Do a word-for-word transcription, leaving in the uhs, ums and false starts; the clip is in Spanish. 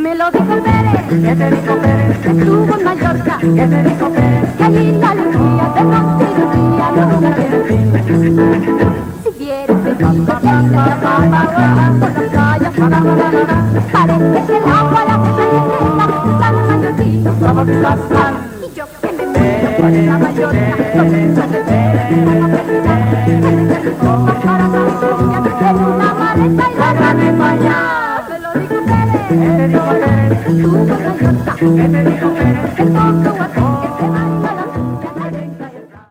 Me lo dijo Pérez, ¿Qué te dijo Pérez? que estuvo en Mallorca, ¿Qué te dijo Pérez? que allí la alegría de noche y de día nunca tiene fin. Si vieres el mundo lleno de papá, por las playas, parece que el agua la que está en mallorquino. Somos Sassan. Y yo que me muero por la Mallorca, con esa de Pérez, para Mallorca, en una maleta y la gané para allá. Me lo dijo Pérez, ¿Qué te dijo Pérez? estuvo en Mallorca, ¿Qué te dijo Pérez? que todo así que se va.